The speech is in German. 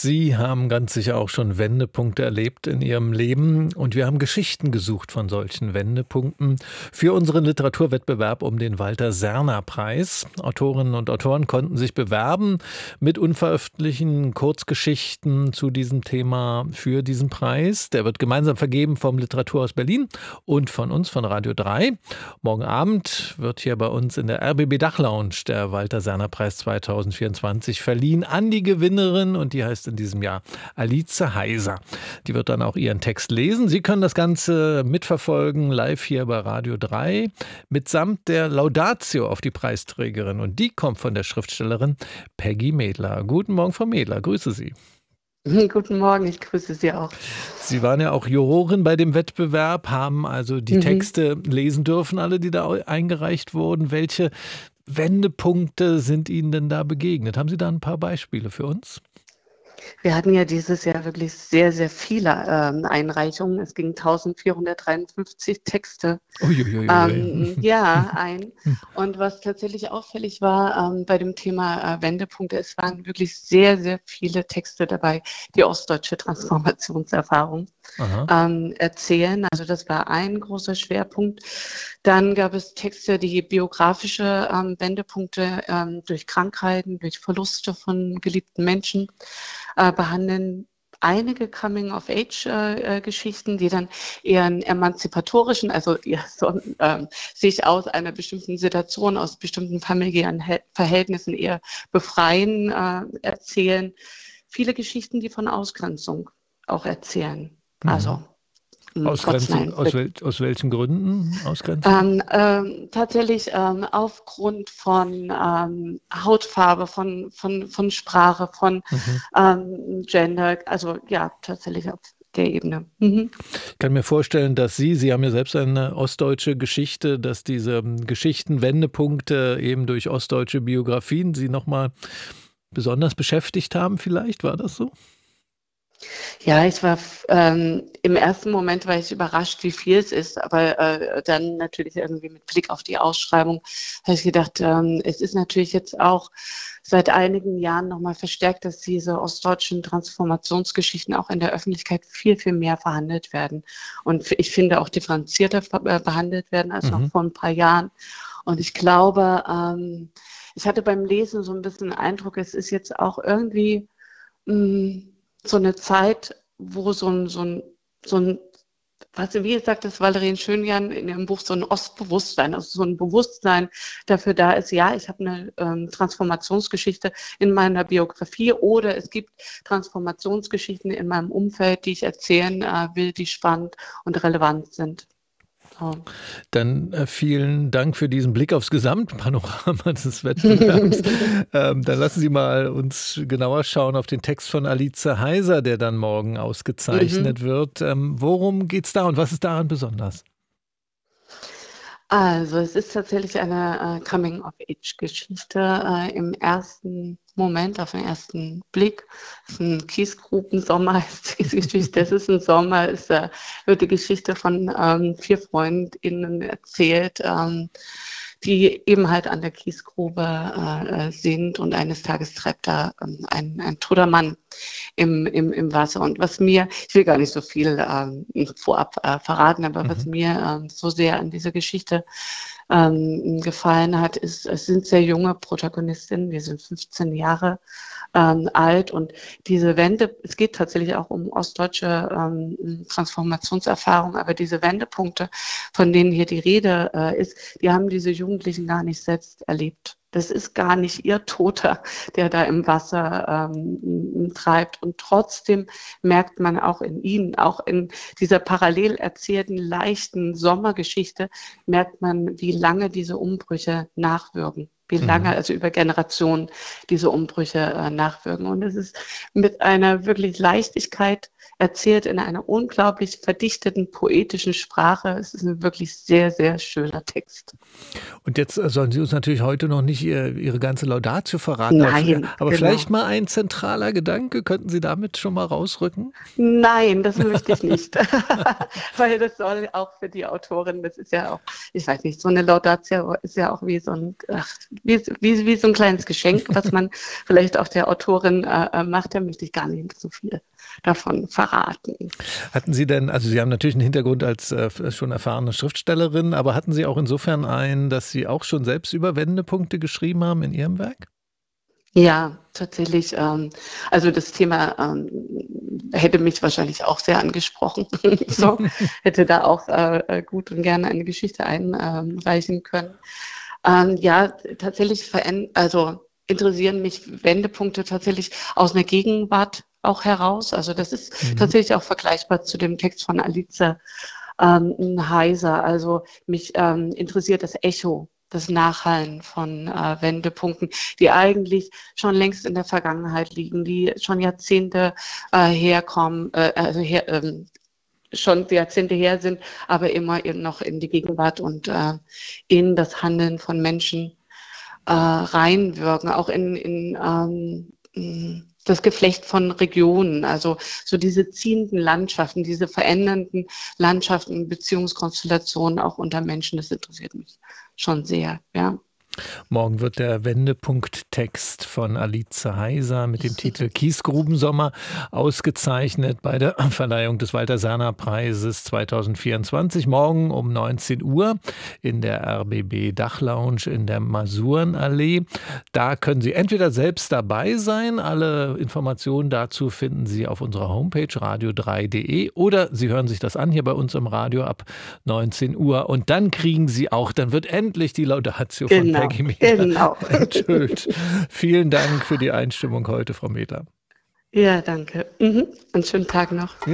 Sie haben ganz sicher auch schon Wendepunkte erlebt in Ihrem Leben und wir haben Geschichten gesucht von solchen Wendepunkten für unseren Literaturwettbewerb um den Walter-Serner-Preis. Autorinnen und Autoren konnten sich bewerben mit unveröffentlichten Kurzgeschichten zu diesem Thema für diesen Preis. Der wird gemeinsam vergeben vom Literaturhaus Berlin und von uns, von Radio 3. Morgen Abend wird hier bei uns in der RBB Dachlounge der Walter-Serner-Preis 2024 verliehen an die Gewinnerin und die heißt in diesem Jahr Alice Heiser. Die wird dann auch ihren Text lesen. Sie können das Ganze mitverfolgen, live hier bei Radio 3, mitsamt der Laudatio auf die Preisträgerin. Und die kommt von der Schriftstellerin Peggy Medler. Guten Morgen, Frau Medler, grüße Sie. Guten Morgen, ich grüße Sie auch. Sie waren ja auch Jurorin bei dem Wettbewerb, haben also die Texte lesen dürfen, alle, die da eingereicht wurden. Welche Wendepunkte sind Ihnen denn da begegnet? Haben Sie da ein paar Beispiele für uns? Wir hatten ja dieses Jahr wirklich sehr, sehr viele Einreichungen. Es gingen 1453 Texte ein. Und was tatsächlich auffällig war bei dem Thema Wendepunkte, es waren wirklich sehr, sehr viele Texte dabei, die ostdeutsche Transformationserfahrung erzählen. Also das war ein großer Schwerpunkt. Dann gab es Texte, die biografische Wendepunkte durch Krankheiten, durch Verluste von geliebten Menschen behandeln. Einige Coming-of-Age-Geschichten, die dann eher einen emanzipatorischen, also sich aus einer bestimmten Situation, aus bestimmten familiären Verhältnissen eher befreien, erzählen. Viele Geschichten, die von Ausgrenzung auch erzählen. Also Ausgrenzung, aus welchen Gründen Ausgrenzung? Tatsächlich aufgrund von Hautfarbe, von Sprache, von Gender, also ja, tatsächlich auf der Ebene. Ich kann mir vorstellen, dass Sie haben ja selbst eine ostdeutsche Geschichte, dass diese Geschichten, Wendepunkte eben durch ostdeutsche Biografien Sie nochmal besonders beschäftigt haben vielleicht, war das so? Ja, ich war im ersten Moment war ich überrascht, wie viel es ist, aber dann natürlich irgendwie mit Blick auf die Ausschreibung habe ich gedacht, es ist natürlich jetzt auch seit einigen Jahren nochmal verstärkt, dass diese ostdeutschen Transformationsgeschichten auch in der Öffentlichkeit viel, viel mehr verhandelt werden und ich finde auch differenzierter behandelt werden als noch vor ein paar Jahren. Und ich glaube, ich hatte beim Lesen so ein bisschen den Eindruck, es ist jetzt auch irgendwie so eine Zeit, wo so ein, weißt du, wie sagt das Valerien Schönjan in ihrem Buch, so ein Ostbewusstsein, also so ein Bewusstsein dafür da ist, ja, ich habe eine Transformationsgeschichte in meiner Biografie oder es gibt Transformationsgeschichten in meinem Umfeld, die ich erzählen will, die spannend und relevant sind. Dann vielen Dank für diesen Blick aufs Gesamtpanorama des Wettbewerbs. Dann lassen Sie mal uns genauer schauen auf den Text von Alice Heiser, der dann morgen ausgezeichnet wird. Worum geht es da und was ist daran besonders? Also es ist tatsächlich eine Coming-of-Age-Geschichte im ersten Moment, auf den ersten Blick. Es ist ein Kiesgrubensommer, ist diese Geschichte. Es ist ein Sommer, wird die Geschichte von 4 FreundInnen erzählt, die eben halt an der Kiesgrube sind und eines Tages treibt da ein toter Mann im Wasser. Und was mir, ich will gar nicht so viel vorab verraten, aber was mir so sehr an dieser Geschichte gefallen hat, ist, es sind sehr junge Protagonistinnen, die sind 15 Jahre alt und diese Wende, es geht tatsächlich auch um ostdeutsche Transformationserfahrung, aber diese Wendepunkte, von denen hier die Rede ist, die haben diese Jugendlichen gar nicht selbst erlebt. Das ist gar nicht ihr Toter, der da im Wasser treibt. Und trotzdem merkt man auch in ihnen, auch in dieser parallel erzählten, leichten Sommergeschichte, merkt man, wie lange diese Umbrüche nachwirken. Wie lange, also über Generationen, diese Umbrüche nachwirken. Und es ist mit einer wirklich Leichtigkeit erzählt in einer unglaublich verdichteten, poetischen Sprache. Es ist ein wirklich sehr, sehr schöner Text. Und jetzt sollen Sie uns natürlich heute noch nicht Ihre ganze Laudatio verraten. Nein, aber genau. Vielleicht mal ein zentraler Gedanke. Könnten Sie damit schon mal rausrücken? Nein, das möchte ich nicht. Weil das soll auch für die Autorin, das ist ja auch, ich weiß nicht, so eine Laudatio ist ja auch wie so ein wie so ein kleines Geschenk, was man vielleicht auch der Autorin macht. Da möchte ich gar nicht so viel davon verraten. Hatten Sie denn, also Sie haben natürlich einen Hintergrund als schon erfahrene Schriftstellerin, aber hatten Sie auch insofern einen, dass Sie auch schon selbst über Wendepunkte geschrieben haben in Ihrem Werk? Ja, tatsächlich. Also das Thema hätte mich wahrscheinlich auch sehr angesprochen. So, hätte da auch gut und gerne eine Geschichte einreichen können. Ja, tatsächlich also interessieren mich Wendepunkte tatsächlich aus einer Gegenwart auch heraus. Also das ist Mhm. tatsächlich auch vergleichbar zu dem Text von Alice Heiser. Also mich interessiert das Echo, das Nachhallen von Wendepunkten, die eigentlich schon längst in der Vergangenheit liegen, die schon Jahrzehnte herkommen, schon Jahrzehnte her sind, aber immer eben noch in die Gegenwart und in das Handeln von Menschen reinwirken, auch in das Geflecht von Regionen, also so diese ziehenden Landschaften, diese verändernden Landschaften, Beziehungskonstellationen auch unter Menschen, das interessiert mich schon sehr, ja. Morgen wird der Wendepunkt-Text von Alice Heiser mit dem Titel Kiesgrubensommer ausgezeichnet bei der Verleihung des Walter-Serner-Preises 2024. Morgen um 19 Uhr in der RBB Dachlounge in der Masurenallee. Da können Sie entweder selbst dabei sein. Alle Informationen dazu finden Sie auf unserer Homepage radio3.de oder Sie hören sich das an hier bei uns im Radio ab 19 Uhr. Und dann kriegen Sie auch, dann wird endlich die Laudatio von Genau, Peggy Meter genau. enthüllt. Vielen Dank für die Einstimmung heute, Frau Meter. Ja, danke. Mhm. Einen schönen Tag noch.